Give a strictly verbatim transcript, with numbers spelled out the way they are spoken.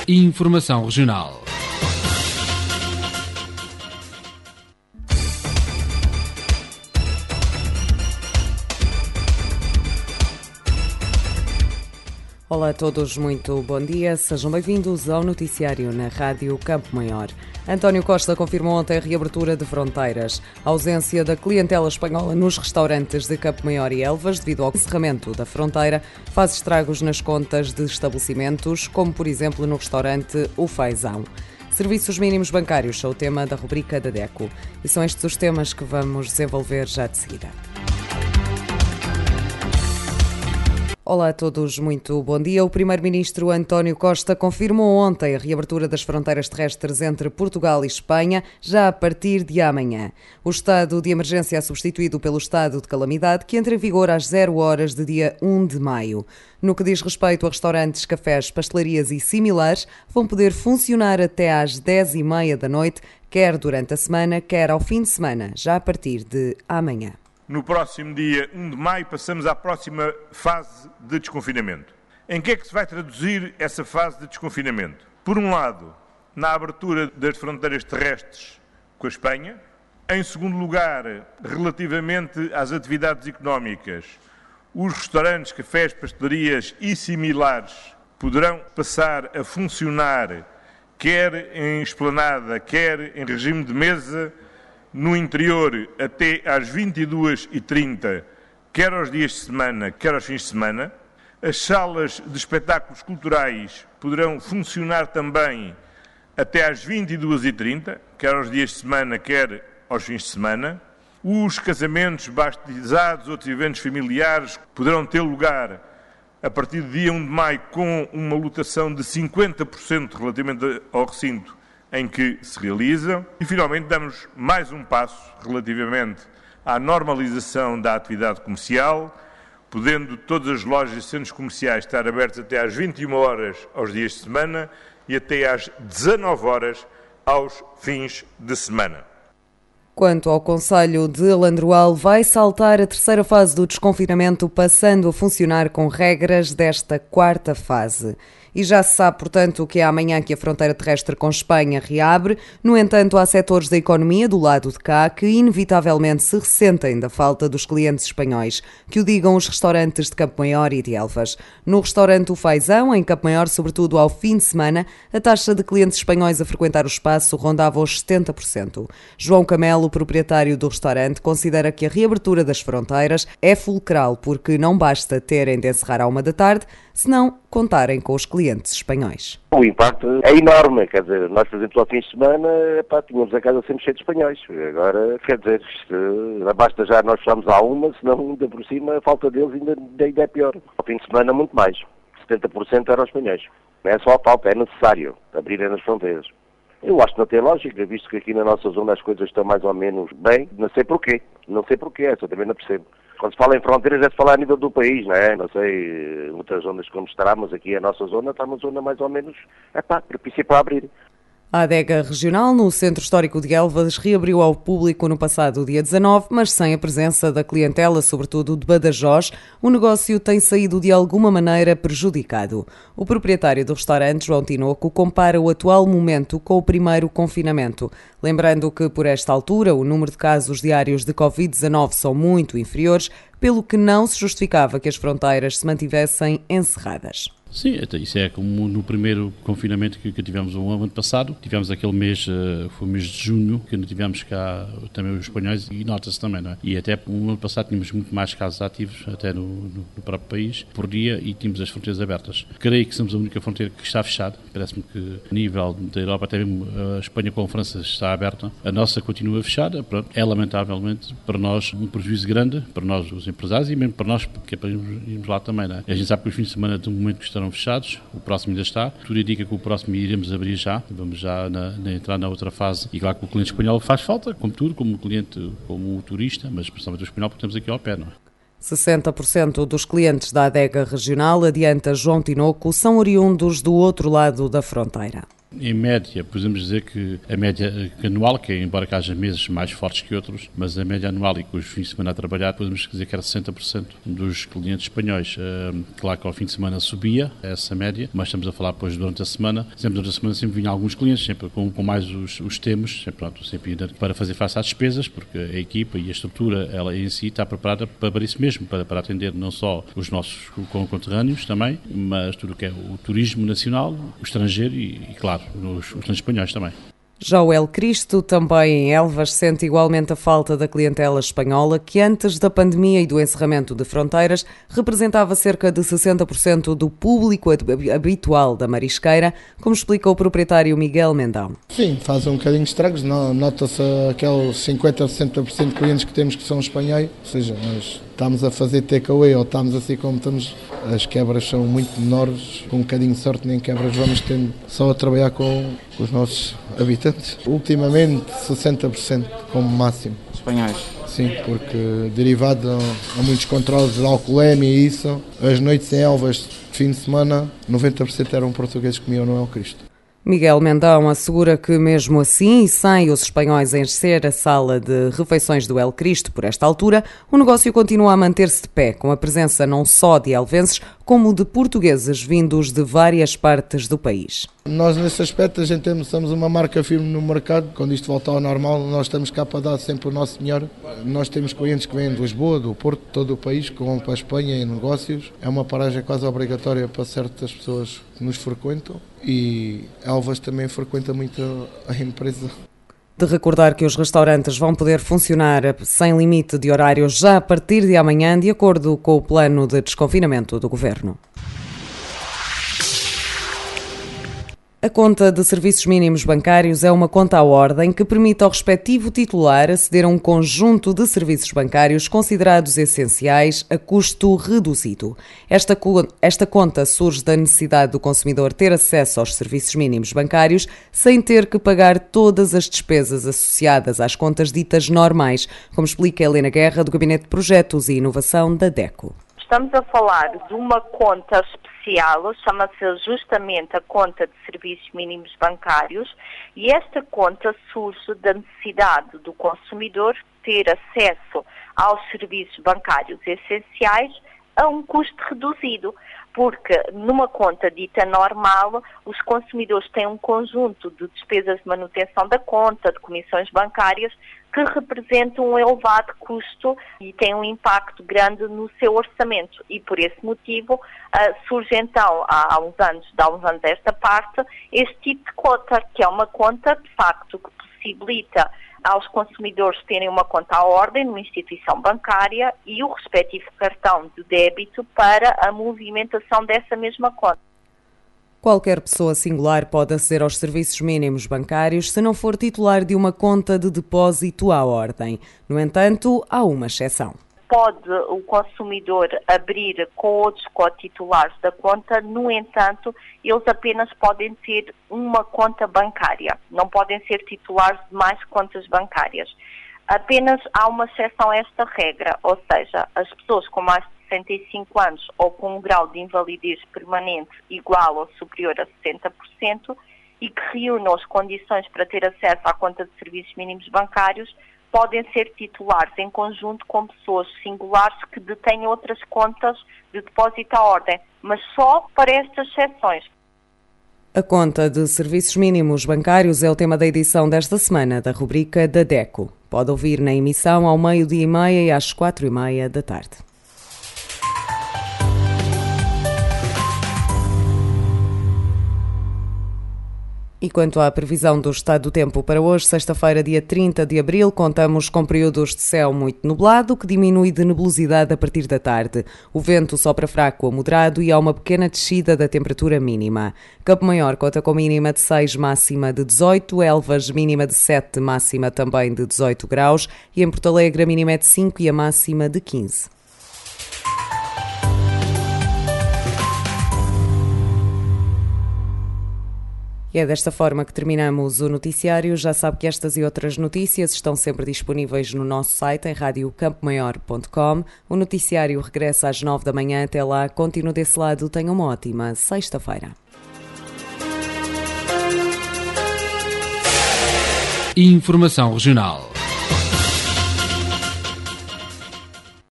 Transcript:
Informação Regional. Olá a todos, muito bom dia. Sejam bem-vindos ao noticiário na Rádio Campo Maior. António Costa confirmou ontem a reabertura de fronteiras. A ausência da clientela espanhola nos restaurantes de Campo Maior e Elvas, devido ao encerramento da fronteira, faz estragos nas contas de estabelecimentos, como por exemplo no restaurante O Faisão. Serviços mínimos bancários são o tema da rubrica da DECO. E são estes os temas que vamos desenvolver já de seguida. Olá a todos, muito bom dia. O primeiro-ministro António Costa confirmou ontem a reabertura das fronteiras terrestres entre Portugal e Espanha, já a partir de amanhã. O estado de emergência é substituído pelo estado de calamidade, que entra em vigor às zero horas de dia um de maio. No que diz respeito a restaurantes, cafés, pastelarias e similares, vão poder funcionar até às dez e meia da noite, quer durante a semana, quer ao fim de semana, já a partir de amanhã. No próximo dia um de maio passamos à próxima fase de desconfinamento. Em que é que se vai traduzir essa fase de desconfinamento? Por um lado, na abertura das fronteiras terrestres com a Espanha. Em segundo lugar, relativamente às atividades económicas, os restaurantes, cafés, pastelarias e similares poderão passar a funcionar quer em esplanada, quer em regime de mesa, no interior até às vinte e duas e trinta, quer aos dias de semana, quer aos fins de semana. As salas de espetáculos culturais poderão funcionar também até às vinte e duas e trinta, quer aos dias de semana, quer aos fins de semana. Os casamentos, batizados, outros eventos familiares poderão ter lugar a partir do dia um de maio com uma lotação de cinquenta por cento relativamente ao recinto em que se realizam. E, finalmente, damos mais um passo relativamente à normalização da atividade comercial, podendo todas as lojas e centros comerciais estar abertos até às vinte e uma horas aos dias de semana e até às dezanove horas aos fins de semana. Quanto ao concelho de Alandroal, vai saltar a terceira fase do desconfinamento, passando a funcionar com regras desta quarta fase. E já se sabe, portanto, que é amanhã que a fronteira terrestre com Espanha reabre. No entanto, há setores da economia do lado de cá que inevitavelmente se ressentem da falta dos clientes espanhóis, que o digam os restaurantes de Campo Maior e de Elvas. No restaurante O Faisão, em Campo Maior, sobretudo ao fim de semana, a taxa de clientes espanhóis a frequentar o espaço rondava os setenta por cento. João Camelo, proprietário do restaurante, considera que a reabertura das fronteiras é fulcral, porque não basta terem de encerrar à uma da tarde, senão contarem com os clientes espanhóis. O impacto é enorme, quer dizer, nós, por exemplo, ao fim de semana, pá, tínhamos a casa sempre cheia de espanhóis. Agora, quer dizer, isto, basta já nós fechamos à uma, senão ainda por cima a falta deles ainda, ainda é pior. Ao fim de semana, muito mais. setenta por cento eram espanhóis. Não é só a falta, é necessário abrirem as fronteiras. Eu acho que não tem lógica, visto que aqui na nossa zona as coisas estão mais ou menos bem, não sei porquê, não sei porquê, essa também não percebo. Quando se fala em fronteiras é de falar a nível do país, não é? Não sei outras zonas como estará, mas aqui a nossa zona está uma zona mais ou menos, é pá, propícia para abrir. A adega regional no Centro Histórico de Elvas reabriu ao público no passado dia dezanove, mas sem a presença da clientela, sobretudo de Badajoz. O negócio tem saído de alguma maneira prejudicado. O proprietário do restaurante, João Tinoco, compara o atual momento com o primeiro confinamento, lembrando que por esta altura o número de casos diários de covid dezanove são muito inferiores, pelo que não se justificava que as fronteiras se mantivessem encerradas. Sim, isso é como no primeiro confinamento que, que tivemos o ano passado. Tivemos aquele mês, foi o mês de junho, que não tivemos cá também os espanhóis, e nota-se também, não é? E até no ano passado tínhamos muito mais casos ativos, até no, no, no próprio país, por dia, e tínhamos as fronteiras abertas. Creio que somos a única fronteira que está fechada. Parece-me que a nível da Europa, até mesmo a Espanha com a França está aberta. A nossa continua fechada. Pronto. É lamentavelmente para nós um prejuízo grande, para nós os empresários e mesmo para nós, porque é para irmos lá também, não é? A gente sabe que os fins de semana de um momento que estão fechados, o próximo ainda está. Tudo indica que o próximo iremos abrir já, vamos já na, na entrar na outra fase. E claro que o cliente espanhol faz falta, como tudo, como o cliente, como o turista, mas principalmente o espanhol, porque temos aqui ao pé, não é? sessenta por cento dos clientes da adega regional, adianta João Tinoco, são oriundos do outro lado da fronteira. Em média, podemos dizer que a média anual, que embora que haja meses mais fortes que outros, mas a média anual e com os fins de semana a trabalhar, podemos dizer que era sessenta por cento dos clientes espanhóis. Claro que ao fim de semana subia essa média, mas estamos a falar depois durante a semana. Sempre durante a semana sempre vinham alguns clientes, sempre com, com mais os, os temas, sempre, pronto, sempre para fazer face às despesas, porque a equipa e a estrutura, ela em si está preparada para isso mesmo, para, para atender não só os nossos conterrâneos também, mas tudo o que é o turismo nacional, o estrangeiro e, e claro, os, os espanhóis também. Já o El Cristo, também em Elvas, sente igualmente a falta da clientela espanhola, que antes da pandemia e do encerramento de fronteiras representava cerca de sessenta por cento do público habitual da marisqueira, como explica o proprietário Miguel Mendão. Sim, faz um bocadinho de estragos, nota-se aqueles cinquenta, sessenta por cento de clientes que temos que são espanhóis, ou seja, nós estamos a fazer takeaway ou estamos assim como estamos, as quebras são muito menores, com um bocadinho de sorte nem quebras vamos tendo, só a trabalhar com os nossos habitantes. Ultimamente sessenta por cento como máximo. Espanhóis? Sim, porque derivado a muitos controles de alcoolemia e isso, as noites em Elvas de fim de semana, noventa por cento eram portugueses que comiam no El Cristo. Miguel Mendão assegura que mesmo assim, e sem os espanhóis encher a sala de refeições do El Cristo por esta altura, o negócio continua a manter-se de pé, com a presença não só de elvenses, como de portugueses vindos de várias partes do país. Nós, nesse aspecto, a gente temos, somos uma marca firme no mercado. Quando isto voltar ao normal, nós estamos cá para dar sempre o nosso melhor. Nós temos clientes que vêm de Lisboa, do Porto, de todo o país, que vão para a Espanha em negócios. É uma paragem quase obrigatória para certas pessoas que nos frequentam. E Elvas também frequenta muito a empresa. De recordar que os restaurantes vão poder funcionar sem limite de horários já a partir de amanhã, de acordo com o plano de desconfinamento do Governo. A conta de serviços mínimos bancários é uma conta à ordem que permite ao respectivo titular aceder a um conjunto de serviços bancários considerados essenciais a custo reduzido. Esta, esta conta surge da necessidade do consumidor ter acesso aos serviços mínimos bancários sem ter que pagar todas as despesas associadas às contas ditas normais, como explica Helena Guerra, do Gabinete de Projetos e Inovação da DECO. Estamos a falar de uma conta especial, chama-se justamente a conta de serviços mínimos bancários, e esta conta surge da necessidade do consumidor ter acesso aos serviços bancários essenciais a um custo reduzido, porque numa conta dita normal, os consumidores têm um conjunto de despesas de manutenção da conta, de comissões bancárias, que representam um elevado custo e têm um impacto grande no seu orçamento. E por esse motivo uh, surge então, há, há uns anos, há uns anos esta parte, este tipo de conta, que é uma conta, de facto, que possibilita aos consumidores terem uma conta à ordem numa instituição bancária e o respectivo cartão de débito para a movimentação dessa mesma conta. Qualquer pessoa singular pode aceder aos serviços mínimos bancários se não for titular de uma conta de depósito à ordem. No entanto, há uma exceção. Pode o consumidor abrir com outros co-titulares da conta, no entanto, eles apenas podem ter uma conta bancária, não podem ser titulares de mais contas bancárias. Apenas há uma exceção a esta regra, ou seja, as pessoas com mais de sessenta e cinco anos ou com um grau de invalidez permanente igual ou superior a sessenta por cento e que reúnam as condições para ter acesso à conta de serviços mínimos bancários, podem ser titulares em conjunto com pessoas singulares que detêm outras contas de depósito à ordem, mas só para estas exceções. A conta de serviços mínimos bancários é o tema da edição desta semana da rubrica da DECO. Pode ouvir na emissão ao meio-dia e meia e às quatro e meia da tarde. E quanto à previsão do estado do tempo para hoje, sexta-feira, dia trinta de abril, contamos com períodos de céu muito nublado, que diminui de nebulosidade a partir da tarde. O vento sopra fraco a moderado e há uma pequena descida da temperatura mínima. Campo Maior conta com mínima de seis, máxima de dezoito, Elvas mínima de sete, máxima também de dezoito graus e em Porto Alegre a mínima é de cinco e a máxima de quinze. E é desta forma que terminamos o noticiário. Já sabe que estas e outras notícias estão sempre disponíveis no nosso site em rádio campo maior ponto com. O noticiário regressa às nove da manhã. Até lá, continue desse lado. Tenha uma ótima sexta-feira. Informação Regional.